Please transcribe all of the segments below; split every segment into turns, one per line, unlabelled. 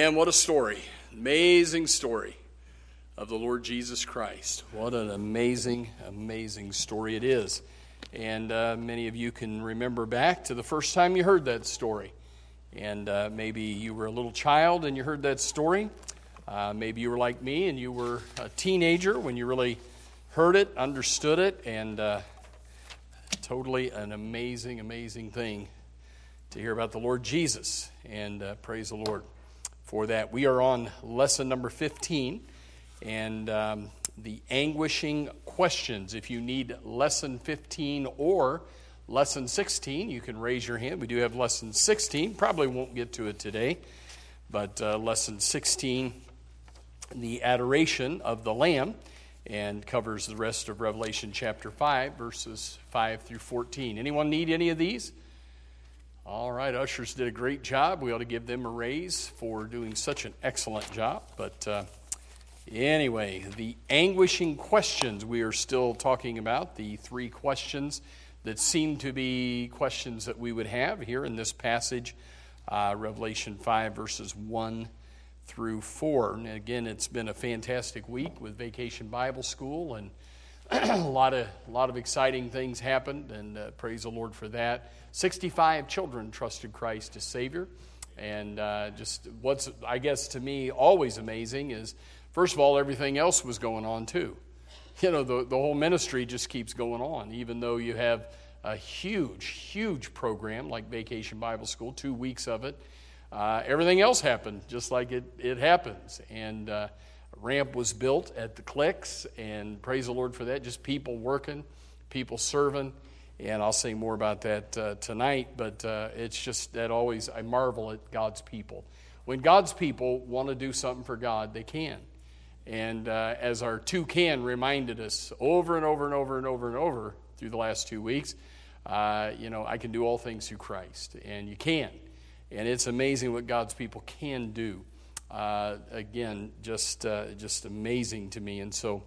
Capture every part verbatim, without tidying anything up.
Man, what a story. Amazing story of the Lord Jesus Christ. What an amazing, amazing story it is. And uh, many of you can remember back to the first time you heard that story. And uh, maybe you were a little child and you heard that story. Uh, maybe you were like me and you were a teenager when you really heard it, understood it, and uh, totally an amazing, amazing thing to hear about the Lord Jesus. And uh, praise the Lord for that. We are on lesson number fifteen, and um, the anguishing questions. If you need lesson fifteen or lesson sixteen, you can raise your hand. We do have lesson sixteen. Probably won't get to it today, but uh, lesson sixteen, the adoration of the Lamb, and covers the rest of Revelation chapter five, verses five through fourteen. Anyone need any of these? All right, ushers did a great job. We ought to give them a raise for doing such an excellent job. But uh, anyway, the anguishing questions we are still talking about, the three questions that seem to be questions that we would have here in this passage, uh, Revelation five, verses one through four. And again, it's been a fantastic week with Vacation Bible School, and a lot of a lot of exciting things happened, and uh, praise the Lord for that. sixty-five children trusted Christ as Savior, and uh, just what's, I guess, to me always amazing is, first of all, everything else was going on too. You know, the, the whole ministry just keeps going on, even though you have a huge, huge program like Vacation Bible School, two weeks of it. Uh, everything else happened just like it, it happens, and uh, a ramp was built at the Clicks, and praise the Lord for that, just people working, people serving. And I'll say more about that uh, tonight, but uh, it's just that always I marvel at God's people. When God's people want to do something for God, they can. And uh, as our two can reminded us over and over and over and over and over through the last two weeks, uh, you know, I can do all things through Christ, and you can. And it's amazing what God's people can do. Uh, again, just uh, just amazing to me. And so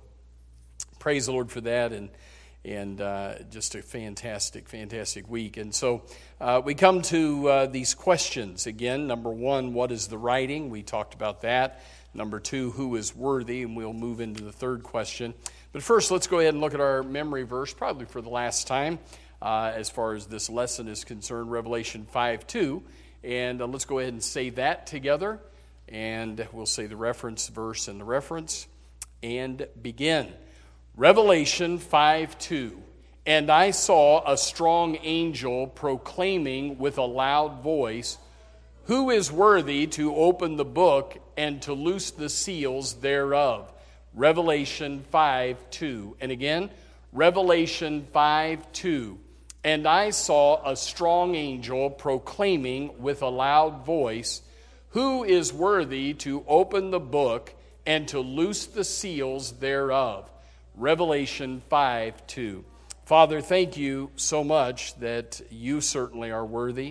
praise the Lord for that, and And uh, just a fantastic, fantastic week. And so uh, we come to uh, these questions. Again, number one, what is the writing? We talked about that. Number two, who is worthy? And we'll move into the third question. But first, let's go ahead and look at our memory verse, probably for the last time, uh, as far as this lesson is concerned, Revelation five two. And uh, let's go ahead and say that together. And we'll say the reference verse and the reference, and begin. Revelation five two, and I saw a strong angel proclaiming with a loud voice, who is worthy to open the book and to loose the seals thereof? Revelation five two. And again, Revelation five two. And I saw a strong angel proclaiming with a loud voice, who is worthy to open the book and to loose the seals thereof? Revelation five two. Father, thank you so much that you certainly are worthy,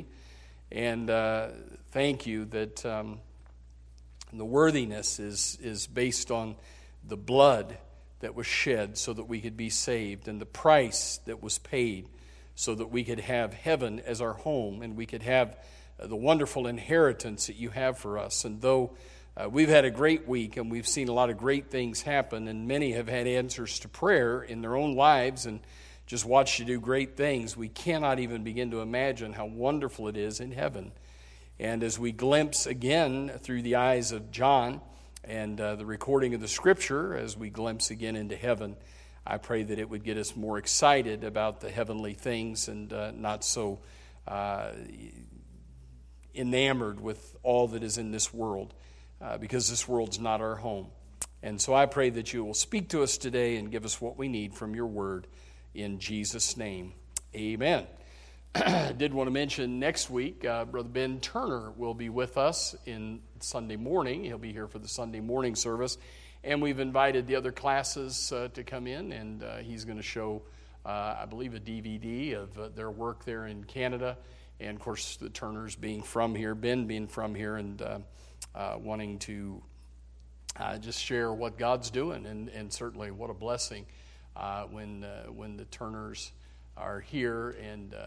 and uh, thank you that um, the worthiness is, is based on the blood that was shed so that we could be saved, and the price that was paid so that we could have heaven as our home, and we could have the wonderful inheritance that you have for us. And though Uh, we've had a great week, and we've seen a lot of great things happen, and many have had answers to prayer in their own lives and just watched you do great things. We cannot even begin to imagine how wonderful it is in heaven. And as we glimpse again through the eyes of John and uh, the recording of the Scripture, as we glimpse again into heaven, I pray that it would get us more excited about the heavenly things and uh, not so uh, enamored with all that is in this world. Uh, because this world's not our home. And so I pray that you will speak to us today and give us what we need from your word. In Jesus' name, amen. I did want to mention next week, uh, Brother Ben Turner will be with us in Sunday morning. He'll be here for the Sunday morning service. And we've invited the other classes uh, to come in, and uh, he's going to show, uh, I believe, a D V D of uh, their work there in Canada. And, of course, the Turners being from here, Ben being from here, and uh, Uh, wanting to uh, just share what God's doing, and, and certainly what a blessing uh, when uh, when the Turners are here, and uh,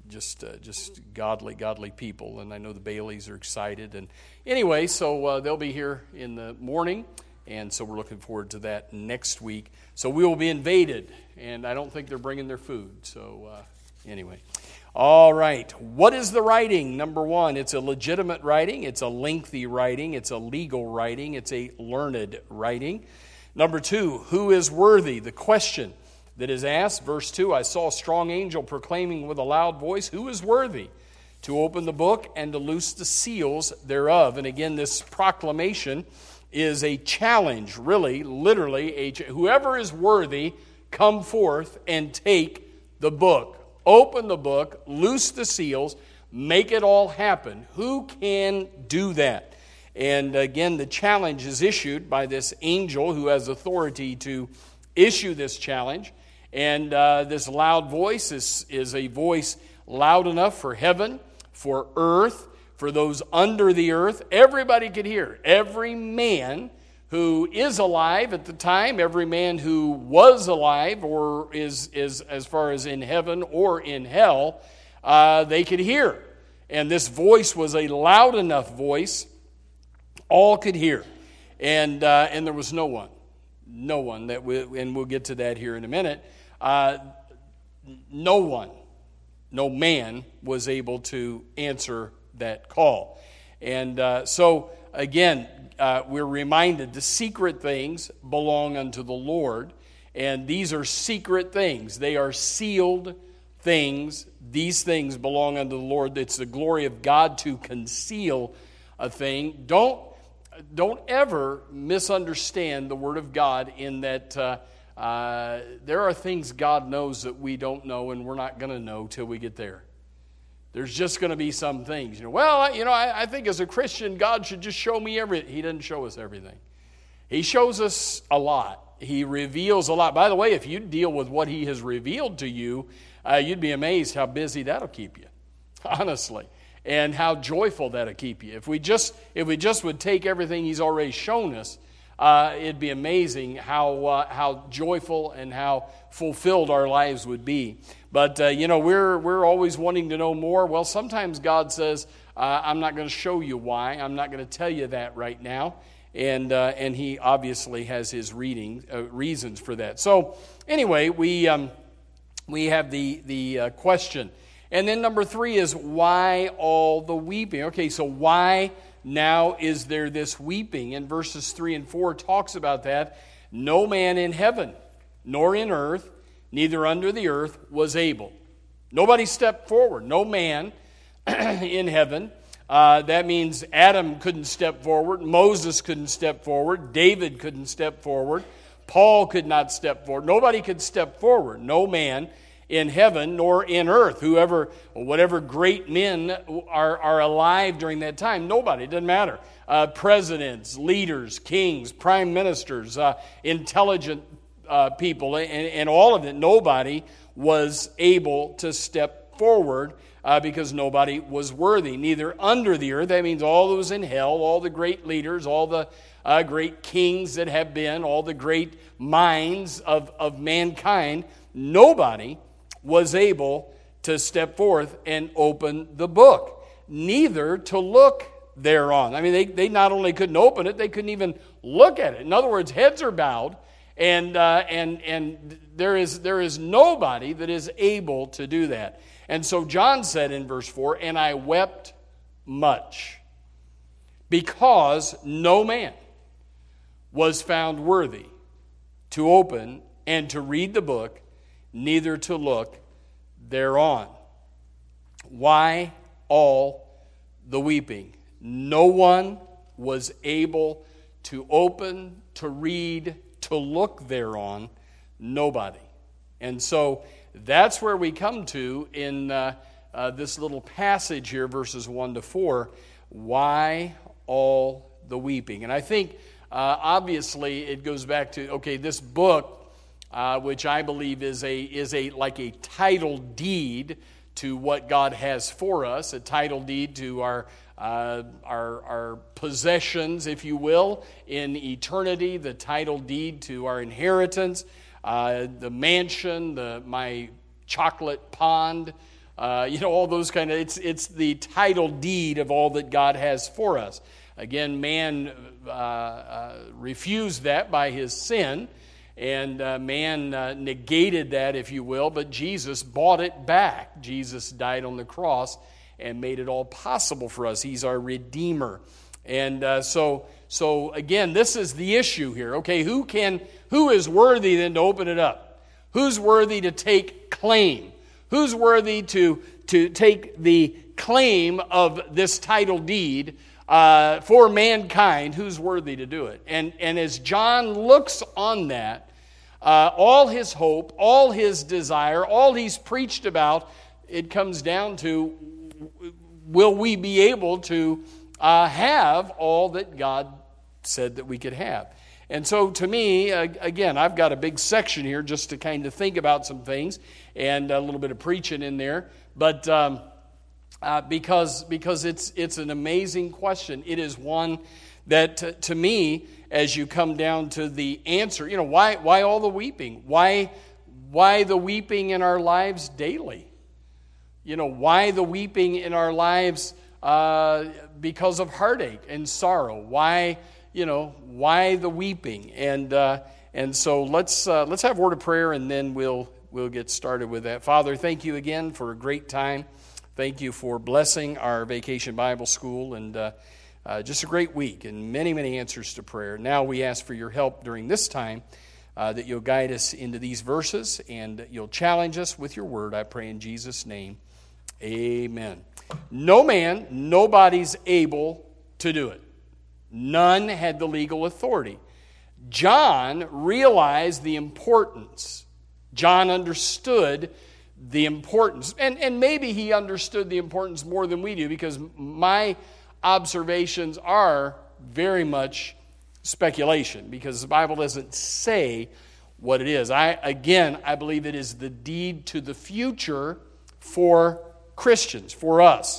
just uh, just godly, godly people. And I know the Baileys are excited. And anyway, so uh, they'll be here in the morning. And so we're looking forward to that next week. So we will be invaded. And I don't think they're bringing their food. So uh, anyway. All right. What is the writing? Number one, it's a legitimate writing. It's a lengthy writing. It's a legal writing. It's a learned writing. Number two, who is worthy? The question that is asked, verse two, I saw a strong angel proclaiming with a loud voice, who is worthy to open the book and to loose the seals thereof? And again, this proclamation is a challenge, really, literally, a, whoever is worthy, come forth and take the book. Open the book, loose the seals, make it all happen. Who can do that? And again, the challenge is issued by this angel who has authority to issue this challenge. And uh, this loud voice is, is a voice loud enough for heaven, for earth, for those under the earth. Everybody could hear. Every man who is alive at the time, every man who was alive or is, is as far as in heaven or in hell, uh, they could hear. And this voice was a loud enough voice, all could hear. And uh, and there was no one, no one, that we, and we'll get to that here in a minute, uh, no one, no man was able to answer that call. And uh, so, again, Uh, we're reminded the secret things belong unto the Lord, and these are secret things. They are sealed things. These things belong unto the Lord. It's the glory of God to conceal a thing. Don't, don't ever misunderstand the Word of God in that uh, uh, there are things God knows that we don't know, and we're not going to know till we get there. There's just going to be some things. You know, well, you know, I, I think as a Christian, God should just show me everything. He doesn't show us everything. He shows us a lot. He reveals a lot. By the way, if you deal with what He has revealed to you, uh, you'd be amazed how busy that'll keep you, honestly, and how joyful that'll keep you. If we just, if we just would take everything He's already shown us, uh, it'd be amazing how uh, how joyful and how fulfilled our lives would be. But, uh, you know, we're we're always wanting to know more. Well, sometimes God says, uh, I'm not going to show you why. I'm not going to tell you that right now. And uh, and He obviously has His reading, uh, reasons for that. So, anyway, we um, we have the, the uh, question. And then number three is, why all the weeping? Okay, so why now is there this weeping? And verses three and four talks about that. No man in heaven, nor in earth, neither under the earth, was able. Nobody stepped forward. No man in heaven. Uh, that means Adam couldn't step forward. Moses couldn't step forward. David couldn't step forward. Paul could not step forward. Nobody could step forward. No man in heaven nor in earth. Whoever, whatever great men are, are alive during that time, nobody. It doesn't matter. Uh, presidents, leaders, kings, prime ministers, uh, intelligent Uh, people, and, and all of it, nobody was able to step forward uh, because nobody was worthy. Neither under the earth, that means all those in hell, all the great leaders, all the uh, great kings that have been, all the great minds of, of mankind, nobody was able to step forth and open the book, neither to look thereon. I mean, they, they not only couldn't open it, they couldn't even look at it. In other words, heads are bowed. And uh, and and there is there is nobody that is able to do that. And so John said in verse four, and I wept much, because no man was found worthy to open and to read the book, neither to look thereon. Why all the weeping? No one was able to open, to read, to look thereon, nobody. And so that's where we come to in uh, uh, this little passage here, verses one to four. Why all the weeping? And I think uh, obviously it goes back to, okay, this book, uh, which I believe is a is a like a title deed to what God has for us, a title deed to our Uh, our, our possessions, if you will, in eternity, the title deed to our inheritance, uh, the mansion, the my chocolate pond, Uh, you know, all those kind of, it's, it's the title deed of all that God has for us. Again, man uh, uh, refused that by his sin, and uh, man uh, negated that, if you will, but Jesus bought it back. Jesus died on the cross and made it all possible for us. He's our Redeemer. And uh, so, so again, this is the issue here. Okay, who can, who is worthy then to open it up? Who's worthy to take claim? Who's worthy to, to take the claim of this title deed Uh, for mankind? Who's worthy to do it? And and as John looks on that, uh, all his hope, all his desire, all he's preached about, it comes down to, will we be able to uh, have all that God said that we could have? And so to me, uh, again, I've got a big section here just to kind of think about some things and a little bit of preaching in there. But Um, Uh, because because it's it's an amazing question. It is one that, to, to me, as you come down to the answer, you know, why why all the weeping? Why why the weeping in our lives daily? You know, why the weeping in our lives uh, because of heartache and sorrow? Why you know why the weeping? And uh, and so let's uh, let's have a word of prayer, and then we'll we'll get started with that. Father, thank you again for a great time. Thank you for blessing our Vacation Bible School, and uh, uh, just a great week and many, many answers to prayer. Now we ask for your help during this time, uh, that you'll guide us into these verses and you'll challenge us with your word. I pray in Jesus' name, amen. No man, nobody's able to do it. None had the legal authority. John realized the importance. John understood the importance, and, and maybe he understood the importance more than we do, because my observations are very much speculation, because the Bible doesn't say what it is. I again, I believe it is the deed to the future for Christians, for us.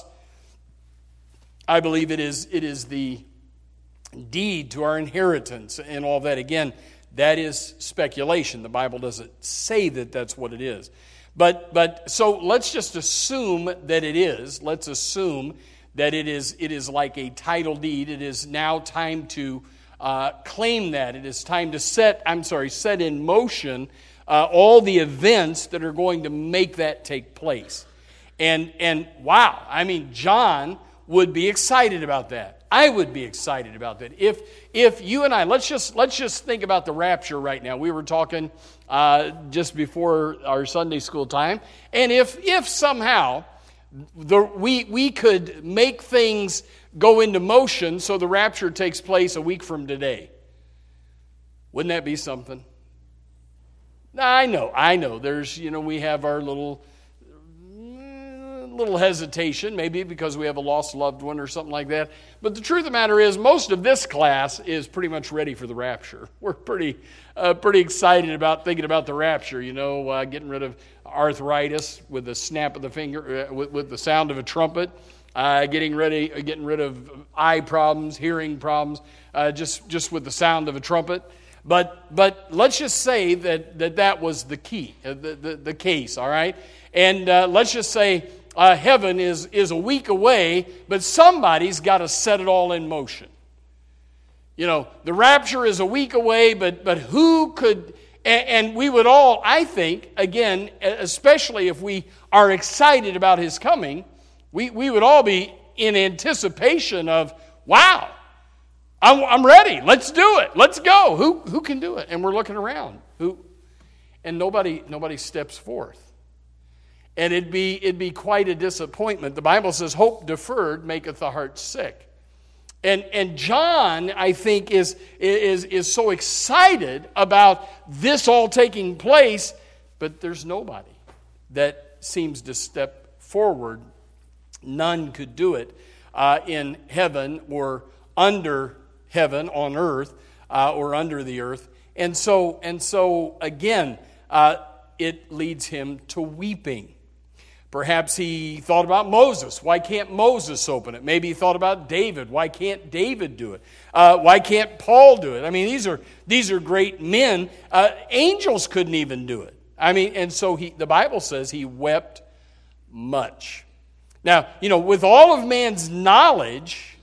I believe it is it is the deed to our inheritance and all that. Again, that is speculation. The Bible doesn't say that that's what it is. But but so let's just assume that it is. Let's assume that it is it is like a title deed. It is now time to uh, claim that. It is time to set, I'm sorry, set in motion uh, all the events that are going to make that take place. And and wow, I mean, John would be excited about that. I would be excited about that. If if you and I, let's just let's just think about the rapture right now. We were talking uh, just before our Sunday school time, and if if somehow the, we we could make things go into motion so the rapture takes place a week from today, wouldn't that be something? I know, I know. There's you know we have our little. little hesitation, maybe because we have a lost loved one or something like that. But the truth of the matter is, most of this class is pretty much ready for the rapture. We're pretty uh, pretty excited about thinking about the rapture, you know, uh, getting rid of arthritis with the snap of the finger, uh, with, with the sound of a trumpet, uh, getting ready, uh, getting rid of eye problems, hearing problems, uh, just, just with the sound of a trumpet. But but let's just say that that, that was the key, uh, the, the, the case, all right? And uh, let's just say Uh, heaven is, is a week away, but somebody's got to set it all in motion. You know, the rapture is a week away, but but who could, and, and we would all, I think, again, especially if we are excited about his coming, we, we would all be in anticipation of, wow, I'm, I'm ready, let's do it, let's go. Who who can do it? And we're looking around. Who? And nobody nobody steps forth. And it'd be it'd be quite a disappointment. The Bible says, "Hope deferred maketh the heart sick." And and John, I think, is is is so excited about this all taking place, but there's nobody that seems to step forward. None could do it uh, in heaven or under heaven on earth uh, or under the earth. And so and so again, uh, it leads him to weeping. Perhaps he thought about Moses. Why can't Moses open it? Maybe he thought about David. Why can't David do it? Uh, why can't Paul do it? I mean, these are these are great men. Uh, angels couldn't even do it. I mean, and so he, the Bible says he wept much. Now, you know, with all of man's knowledge,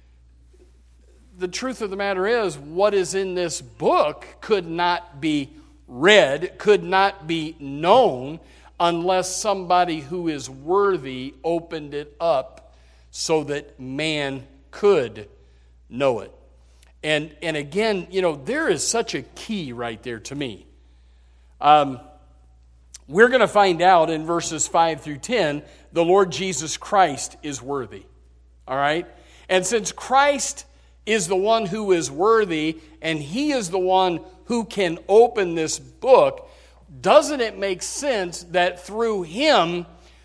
the truth of the matter is, what is in this book could not be read, could not be known, unless somebody who is worthy opened it up so that man could know it. And and again, you know, there is such a key right there to me. Um, we're going to find out in verses five through ten, the Lord Jesus Christ is worthy. All right? And since Christ is the one who is worthy, and He is the one who can open this book, doesn't it make sense that through Him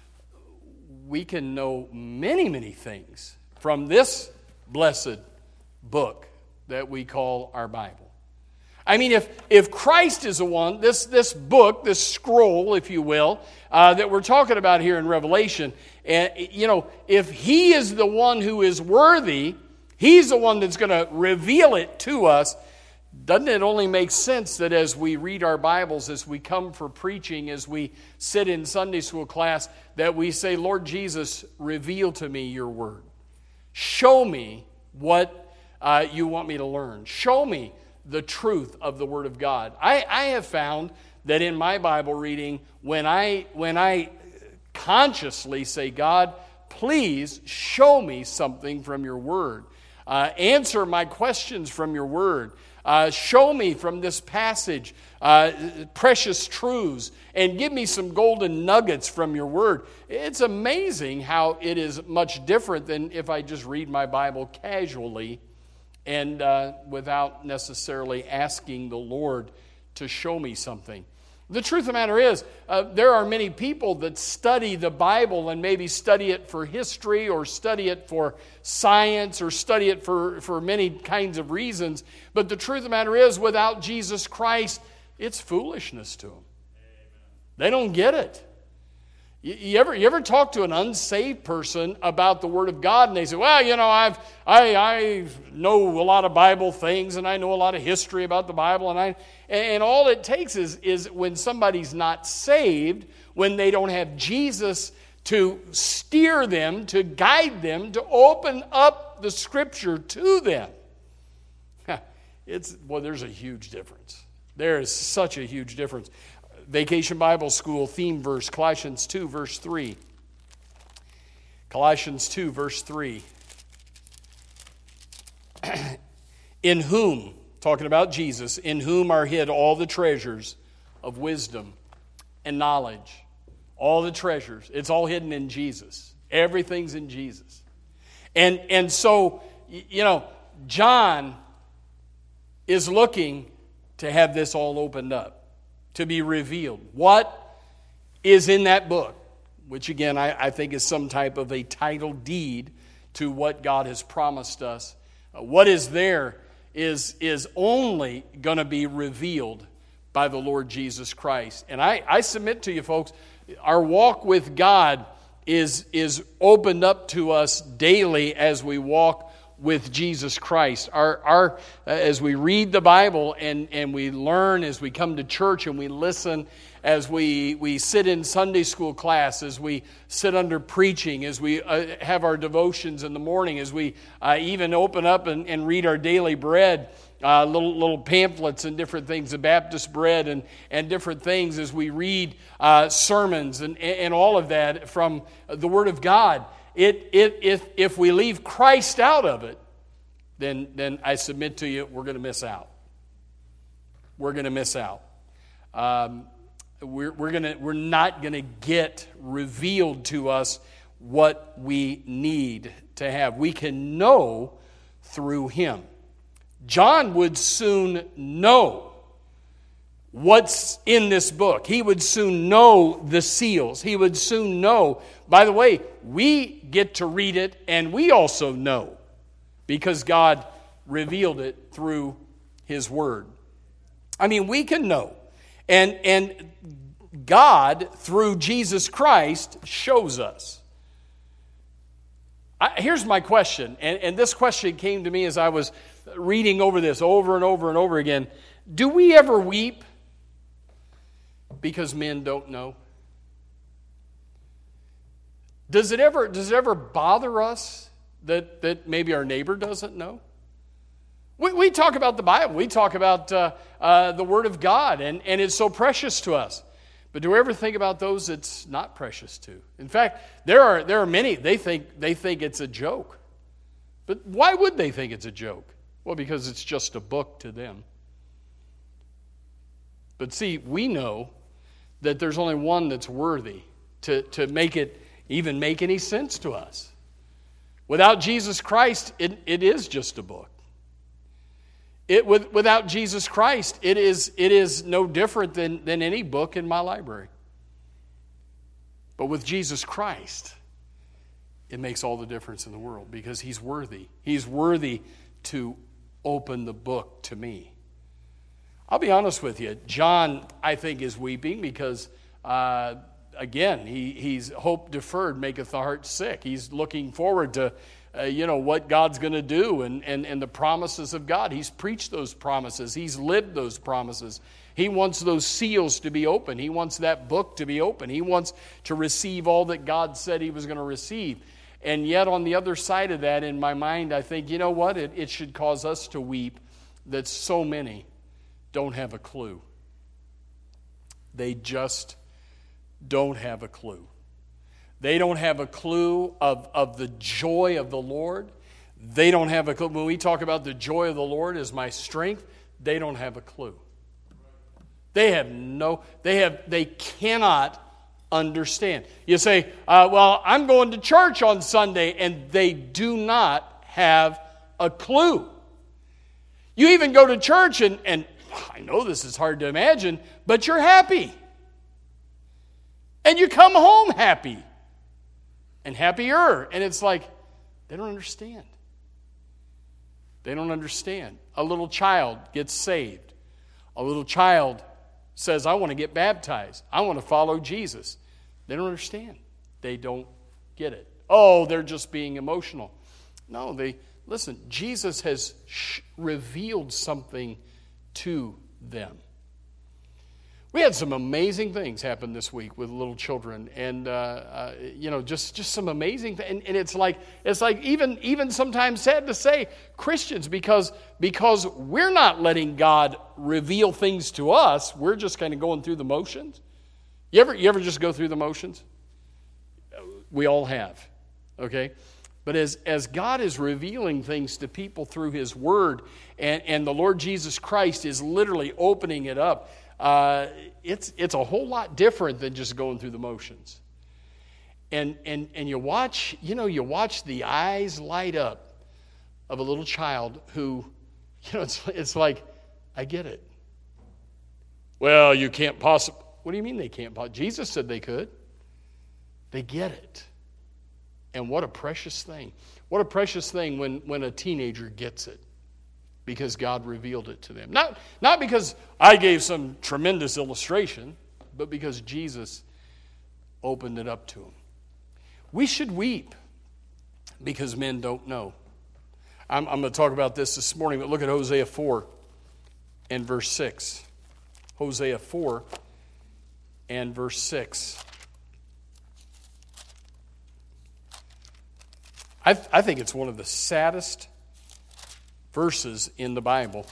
we can know many, many things from this blessed book that we call our Bible? I mean, if if Christ is the one, this, this book, this scroll, if you will, uh, that we're talking about here in Revelation, and you know, if He is the one who is worthy, He's the one that's going to reveal it to us, doesn't it only make sense that as we read our Bibles, as we come for preaching, as we sit in Sunday school class, that we say, Lord Jesus, reveal to me your word. Show me what uh, you want me to learn. Show me the truth of the Word of God. I, I have found that in my Bible reading, when I when I consciously say, God, please show me something from your Word. Uh, answer my questions from your Word. Uh, show me from this passage uh, precious truths and give me some golden nuggets from your Word. It's amazing how it is much different than if I just read my Bible casually and uh, without necessarily asking the Lord to show me something. The truth of the matter is, uh, there are many people that study the Bible and maybe study it for history or study it for science or study it for, for many kinds of reasons. But the truth of the matter is, without Jesus Christ, it's foolishness to them. They don't get it. You, you ever you ever talk to an unsaved person about the Word of God, and they say, well, you know, I've I I know a lot of Bible things, and I know a lot of history about the Bible, and I and all it takes is is when somebody's not saved, when they don't have Jesus to steer them, to guide them, to open up the Scripture to them. It's well, there's a huge difference. There is such a huge difference. Vacation Bible School theme verse, Colossians two, verse three. Colossians two, verse three. In whom, talking about Jesus, in whom are hid all the treasures of wisdom and knowledge. All the treasures. It's all hidden in Jesus. Everything's in Jesus. And, and so, you know, John is looking to have this all opened up, to be revealed. What is in that book? Which again, I, I think is some type of a title deed to what God has promised us. Uh, what is there is, is only going to be revealed by the Lord Jesus Christ. And I, I submit to you folks, our walk with God is, is opened up to us daily as we walk with Jesus Christ. Our, our, as we read the Bible and, and we learn, as we come to church and we listen, as we, we sit in Sunday school class, as we sit under preaching, as we uh, have our devotions in the morning, as we uh, even open up and, and read our daily bread, uh, little little pamphlets and different things, the Baptist bread and, and different things, as we read uh, sermons and, and all of that from the Word of God. It, it, if, if we leave Christ out of it, then, then I submit to you, we're going to miss out. We're going to miss out. Um, we're we're going to we're not going to get revealed to us what we need to have. We can know through Him. John would soon know what's in this book. He would soon know the seals. He would soon know. By the way, we get to read it and we also know because God revealed it through His Word. I mean, we can know. And, and God, through Jesus Christ, shows us. I, here's my question, and, and this question came to me as I was reading over this over and over and over again. Do we ever weep because men don't know? Does it ever, does it ever bother us that, that maybe our neighbor doesn't know? We, we talk about the Bible. We talk about uh, uh, the Word of God, and, and it's so precious to us. But do we ever think about those it's not precious to? In fact, there are there are many, they think they think it's a joke. But why would they think it's a joke? Well, because it's just a book to them. But see, we know that there's only one that's worthy to, to make it even make any sense to us. Without Jesus Christ, it, it is just a book. It, with, without Jesus Christ, it is, it is no different than, than any book in my library. But with Jesus Christ, it makes all the difference in the world because He's worthy. He's worthy to open the book to me. I'll be honest with you. John, I think, is weeping because, uh, again, he, he's hope deferred maketh the heart sick. He's looking forward to Uh, you know, what God's going to do and, and, and the promises of God. He's preached those promises. He's lived those promises. He wants those seals to be open. He wants that book to be open. He wants to receive all that God said He was going to receive. And yet on the other side of that, in my mind, I think, you know what? It, it should cause us to weep that so many don't have a clue. They just don't have a clue. They don't have a clue of, of the joy of the Lord. They don't have a clue. When we talk about the joy of the Lord as my strength, they don't have a clue. They have no, they have, they cannot understand. You say, uh, well, I'm going to church on Sunday, and they do not have a clue. You even go to church, and, and I know this is hard to imagine, but you're happy. And you come home happy. And happier. And it's like, they don't understand. They don't understand. A little child gets saved. A little child says, I want to get baptized. I want to follow Jesus. They don't understand. They don't get it. Oh, they're just being emotional. No, they, listen, Jesus has sh- revealed something to them. We had some amazing things happen this week with little children, and uh, uh, you know, just, just some amazing things. And, and it's like it's like even even sometimes sad to say, Christians, because because we're not letting God reveal things to us, we're just kind of going through the motions. You ever you ever just go through the motions? We all have, okay. But as, as God is revealing things to people through His Word, and, and the Lord Jesus Christ is literally opening it up. Uh, it's it's a whole lot different than just going through the motions. And and and you watch, you know, you watch the eyes light up of a little child who, you know, it's it's like, I get it. Well, you can't possibly. What do you mean they can't possibly? Jesus said they could. They get it. And what a precious thing. What a precious thing when, when a teenager gets it. Because God revealed it to them. Not, not because I gave some tremendous illustration, but because Jesus opened it up to them. We should weep because men don't know. I'm, I'm going to talk about this this morning, but look at Hosea four and verse six. Hosea four and verse six. I, I think it's one of the saddest verses in the Bible.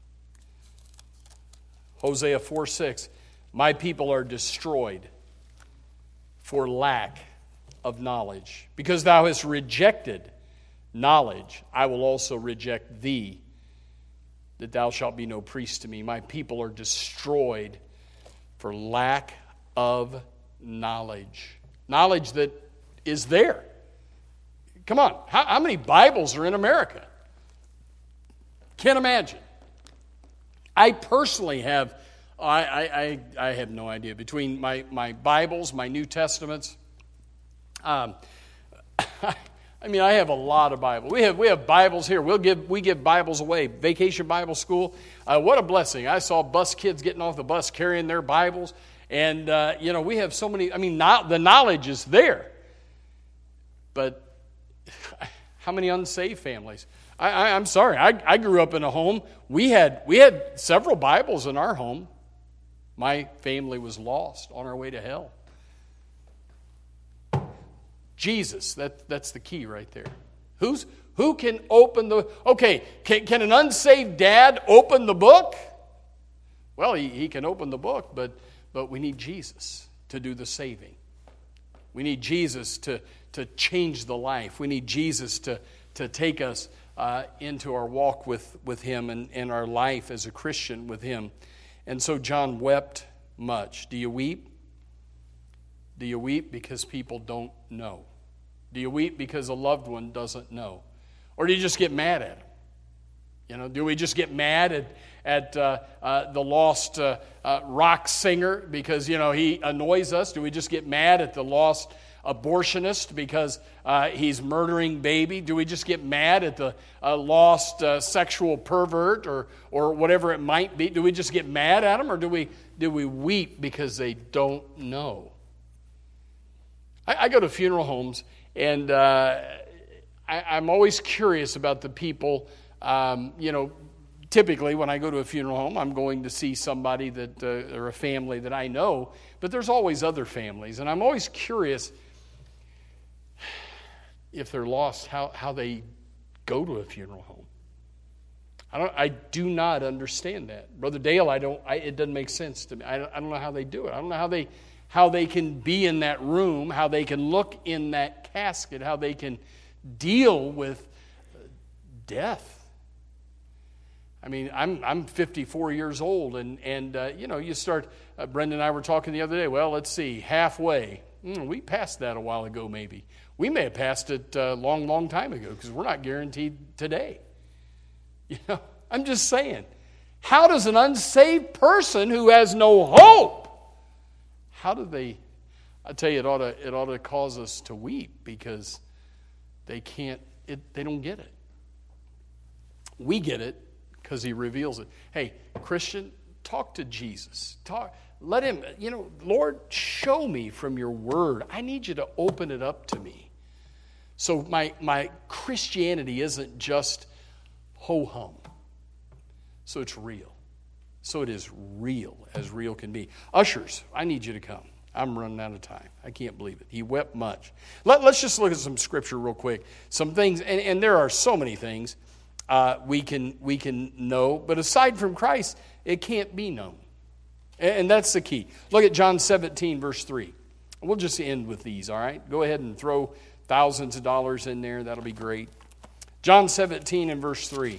Hosea four six. My people are destroyed for lack of knowledge. Because thou hast rejected knowledge, I will also reject thee, that thou shalt be no priest to me. My people are destroyed for lack of knowledge. Knowledge that is there. Come on, how, how many Bibles are in America? Can't imagine. I personally have, I, I, I have no idea. Between my, my Bibles, my New Testaments, um, I mean, I have a lot of Bibles. We have we have Bibles here. We'll give we give Bibles away. Vacation Bible School. Uh, what a blessing! I saw bus kids getting off the bus carrying their Bibles, and uh, you know we have so many. I mean, not, the knowledge is there, but how many unsaved families? I, I, I'm sorry. I, I grew up in a home. We had we had several Bibles in our home. My family was lost on our way to hell. Jesus. That, that's the key right there. Who's Who can open the... Okay, can, can an unsaved dad open the book? Well, he, he can open the book, but, but we need Jesus to do the saving. We need Jesus to, to change the life. We need Jesus to, to take us uh, into our walk with, with Him and, and our life as a Christian with Him. And so John wept much. Do you weep? Do you weep because people don't know? Do you weep because a loved one doesn't know? Or do you just get mad at them? You know, do we just get mad at, at uh, uh, the lost uh, uh, rock singer because, you know, he annoys us? Do we just get mad at the lost abortionist because uh, he's murdering baby? Do we just get mad at the uh, lost uh, sexual pervert or or whatever it might be? Do we just get mad at them, or do we do we weep because they don't know? I, I go to funeral homes, and uh, I, I'm always curious about the people. Um, you know, typically when I go to a funeral home, I'm going to see somebody that uh, or a family that I know, but there's always other families, and I'm always curious if they're lost, how, how they go to a funeral home. I don't. I do not understand that, Brother Dale. I don't. I, it doesn't make sense to me. I don't, I don't know how they do it. I don't know how they how they can be in that room, how they can look in that casket, how they can deal with death. I mean, I'm I'm fifty-four years old, and and uh, you know, you start. Uh, Brenda and I were talking the other day. Well, let's see, halfway. Mm, we passed that a while ago, maybe. We may have passed it a long, long time ago because we're not guaranteed today. You know, I'm just saying. How does an unsaved person who has no hope? How do they? I tell you, it ought to it ought to cause us to weep because they can't. It, they don't get it. We get it. Because He reveals it. Hey, Christian, talk to Jesus. Talk. Let Him, you know, Lord, show me from your word. I need you to open it up to me. So my, my Christianity isn't just ho-hum. So it's real. So it is real, as real can be. Ushers, I need you to come. I'm running out of time. I can't believe it. He wept much. Let, let's just look at some scripture real quick. Some things, and, and there are so many things. Uh, we can we can know, but aside from Christ, it can't be known. And, and that's the key. Look at John seventeen, verse three. We'll just end with these, all right? Go ahead and throw thousands of dollars in there. That'll be great. John seventeen and verse three.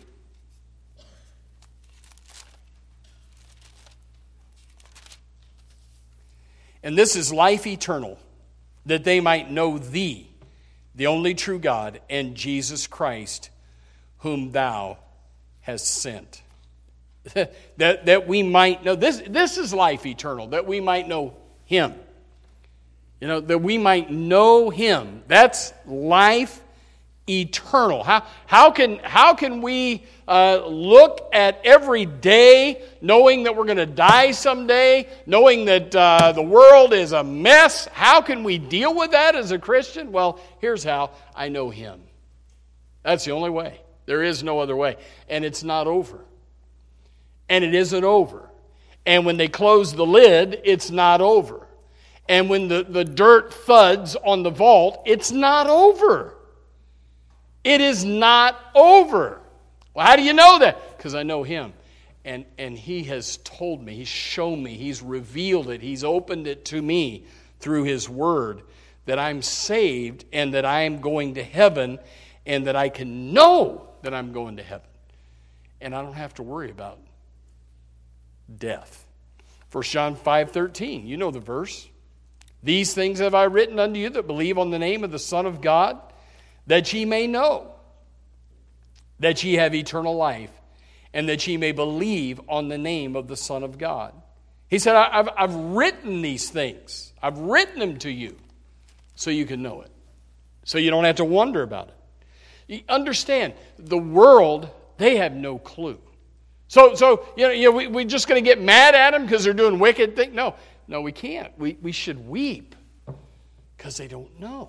And this is life eternal, that they might know Thee, the only true God, and Jesus Christ, whom Thou hast sent. that, that we might know, this, this is life eternal, that we might know Him. You know, that we might know Him. That's life eternal. How, how, can, how can we uh, look at every day knowing that we're going to die someday, knowing that uh, the world is a mess? How can we deal with that as a Christian? Well, here's how. I know Him. That's the only way. There is no other way. And it's not over. And it isn't over. And when they close the lid, it's not over. And when the, the dirt thuds on the vault, it's not over. It is not over. Well, how do you know that? Because I know Him. And, and He has told me, He's shown me, He's revealed it, He's opened it to me through His Word, that I'm saved and that I am going to heaven and that I can know that I'm going to heaven. And I don't have to worry about death. First John five thirteen, you know the verse. These things have I written unto you that believe on the name of the Son of God, that ye may know that ye have eternal life, and that ye may believe on the name of the Son of God. He said, I've, I've written these things. I've written them to you so you can know it. So you don't have to wonder about it. You understand, the world, they have no clue. So, so you know, you know we, we're just going to get mad at them because they're doing wicked things? No, no, we can't. We, we should weep because they don't know.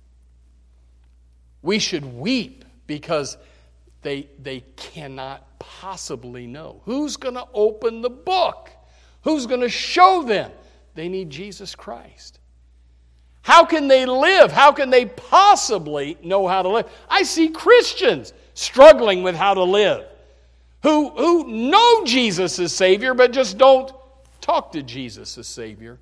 We should weep because they, they cannot possibly know. Who's going to open the book? Who's going to show them? They need Jesus Christ. How can they live? How can they possibly know how to live? I see Christians struggling with how to live, who, who know Jesus as Savior, but just don't talk to Jesus as Savior.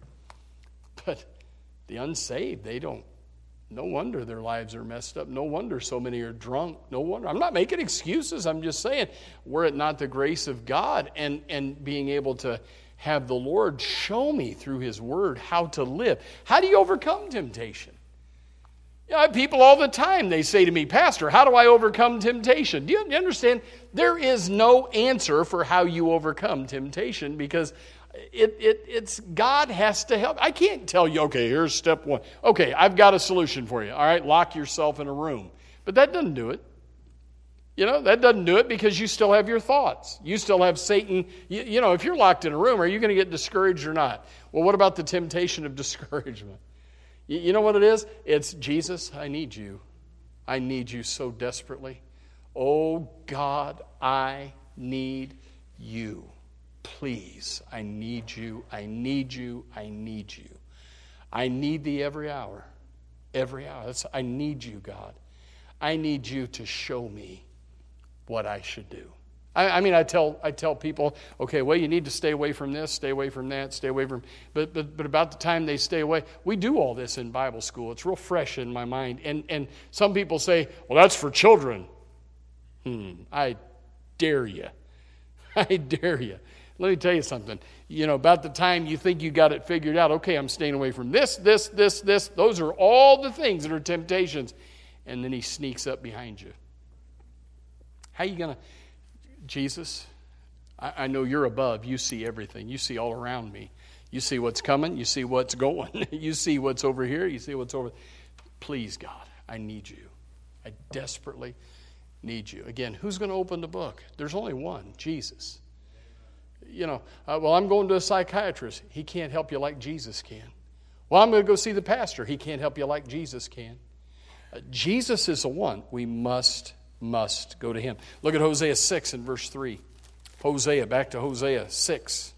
But the unsaved, they don't. No wonder their lives are messed up. No wonder so many are drunk. No wonder. I'm not making excuses. I'm just saying, were it not the grace of God and, and being able to have the Lord show me through His Word how to live. How do you overcome temptation? You know, I have people all the time, they say to me, Pastor, how do I overcome temptation? Do you, do you understand? There is no answer for how you overcome temptation, because It, it, it's God has to help. I can't tell you, okay, here's step one. Okay, I've got a solution for you. All right, lock yourself in a room. But that doesn't do it. You know, that doesn't do it, because you still have your thoughts. You still have Satan. You, you know, if you're locked in a room, are you going to get discouraged or not? Well, what about the temptation of discouragement? You, you know what it is? It's, Jesus, I need you. I need you so desperately. Oh, God, I need you. Please, I need you, I need you, I need you. I need thee every hour, every hour. That's, I need you, God. I need you to show me what I should do. I, I mean, I tell I tell people, okay, well, you need to stay away from this, stay away from that, stay away from, but but but about the time they stay away, we do all this in Bible school. It's real fresh in my mind. And and some people say, well, that's for children. Hmm, I dare you. I dare you. Let me tell you something. You know, about the time you think you got it figured out, okay, I'm staying away from this, this, this, this. Those are all the things that are temptations. And then he sneaks up behind you. How are you going to... Jesus, I, I know you're above. You see everything. You see all around me. You see what's coming. You see what's going. You see what's over here. You see what's over... Please, God, I need you. I desperately need you. Again, who's going to open the book? There's only one, Jesus. You know, uh, well, I'm going to a psychiatrist. He can't help you like Jesus can. Well, I'm going to go see the pastor. He can't help you like Jesus can. Uh, Jesus is the one. We must, must go to Him. Look at Hosea six and verse three. Hosea, back to Hosea six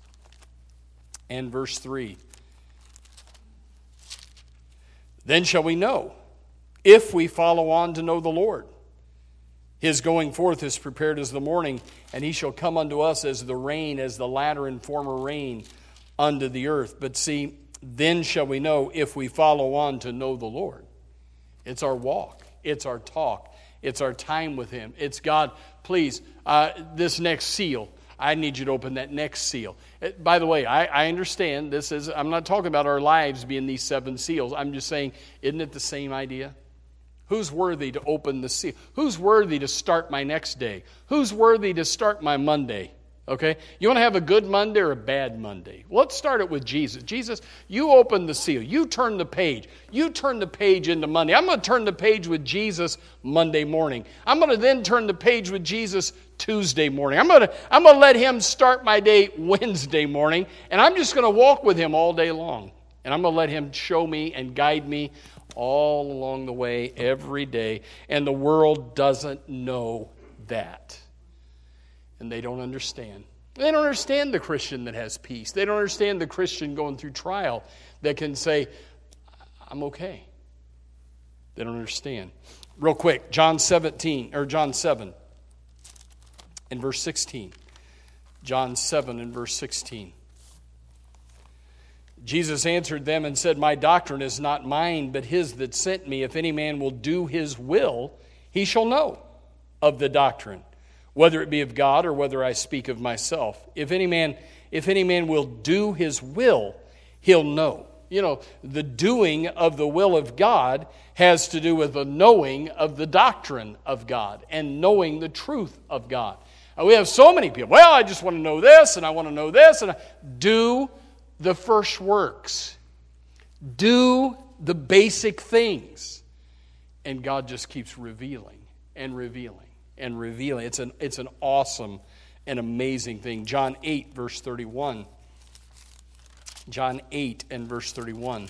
and verse three. Then shall we know, if we follow on to know the Lord. His going forth is prepared as the morning, and He shall come unto us as the rain, as the latter and former rain unto the earth. But see, then shall we know, if we follow on to know the Lord. It's our walk. It's our talk. It's our time with Him. It's, God, please, uh, this next seal, I need you to open that next seal. It, by the way, I, I understand this is, I'm not talking about our lives being these seven seals. I'm just saying, isn't it the same idea? Who's worthy to open the seal? Who's worthy to start my next day? Who's worthy to start my Monday? Okay? You want to have a good Monday or a bad Monday? Well, let's start it with Jesus. Jesus, you open the seal. You turn the page. You turn the page into Monday. I'm going to turn the page with Jesus Monday morning. I'm going to then turn the page with Jesus Tuesday morning. I'm going to, I'm going to let Him start my day Wednesday morning, and I'm just going to walk with Him all day long. And I'm going to let Him show me and guide me all along the way, every day. And the world doesn't know that. And they don't understand. They don't understand the Christian that has peace. They don't understand the Christian going through trial that can say, I'm okay. They don't understand. Real quick, John seventeen, or John seven and verse sixteen. John seven and verse sixteen. Jesus answered them and said, my doctrine is not mine, but His that sent me. If any man will do His will, he shall know of the doctrine, whether it be of God or whether I speak of myself. If any man, if any man will do His will, he'll know. You know, the doing of the will of God has to do with the knowing of the doctrine of God and knowing the truth of God. And we have so many people, well, I just want to know this and I want to know this. and I, Do the first works. Do the basic things. And God just keeps revealing and revealing and revealing. It's an, it's an awesome and amazing thing. John eight, verse thirty-one. John eight and verse thirty-one.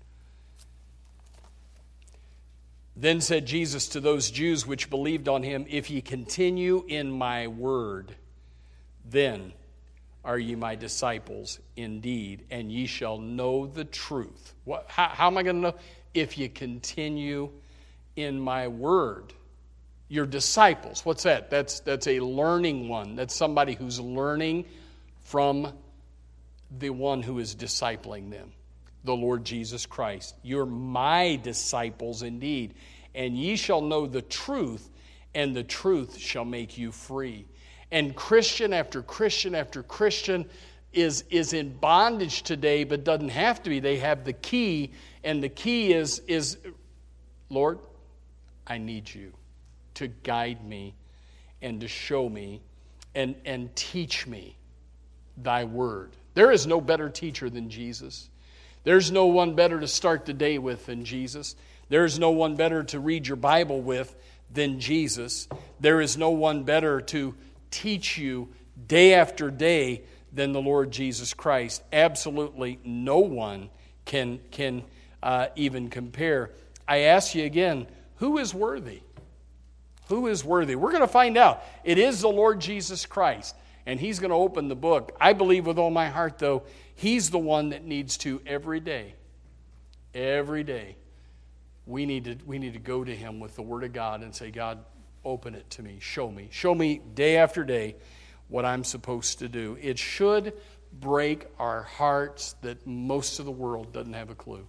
Then said Jesus to those Jews which believed on Him, if ye continue in my word, then are ye my disciples indeed, and ye shall know the truth. What, how, how am I going to know? if you continue in my word. Your disciples, what's that? That's, that's a learning one. That's somebody who's learning from the one who is discipling them, the Lord Jesus Christ. You're my disciples indeed, and ye shall know the truth, and the truth shall make you free. And Christian after Christian after Christian is, is in bondage today, but doesn't have to be. They have the key, and the key is, is Lord, I need you to guide me and to show me and, and teach me thy word. There is no better teacher than Jesus. There's no one better to start the day with than Jesus. There's no one better to read your Bible with than Jesus. There is no one better to teach you day after day than the Lord Jesus Christ. Absolutely no one can, can uh, even compare. I ask you again, who is worthy? Who is worthy? We're going to find out. It is the Lord Jesus Christ, and He's going to open the book. I believe with all my heart, though, He's the one that needs to every day, every day, we need to, we need to go to Him with the Word of God and say, God, open it to me. Show me. Show me day after day what I'm supposed to do. It should break our hearts that most of the world doesn't have a clue.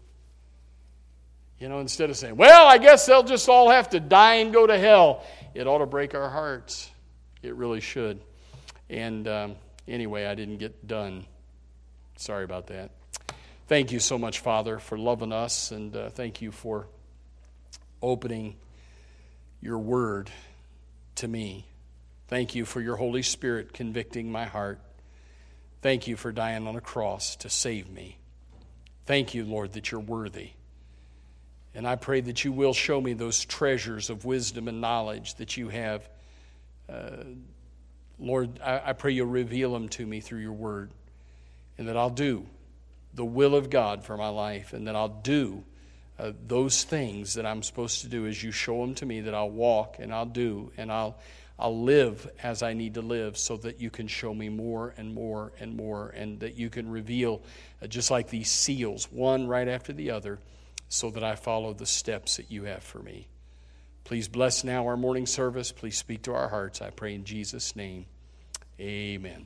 You know, instead of saying, well, I guess they'll just all have to die and go to hell. It ought to break our hearts. It really should. And um, anyway, I didn't get done. Sorry about that. Thank you so much, Father, for loving us. And uh, thank you for opening your word to me. Thank you for your Holy Spirit convicting my heart. Thank you for dying on a cross to save me. Thank you, Lord, that you're worthy. And I pray that you will show me those treasures of wisdom and knowledge that you have. Uh, Lord, I, I pray you'll reveal them to me through your word, and that I'll do the will of God for my life, and that I'll do uh, those things that I'm supposed to do as you show them to me, that I'll walk and I'll do, and I'll, I'll live as I need to live, so that you can show me more and more and more, and that you can reveal, uh, just like these seals, one right after the other, so that I follow the steps that you have for me. Please bless now our morning service. Please speak to our hearts. I pray in Jesus' name. Amen.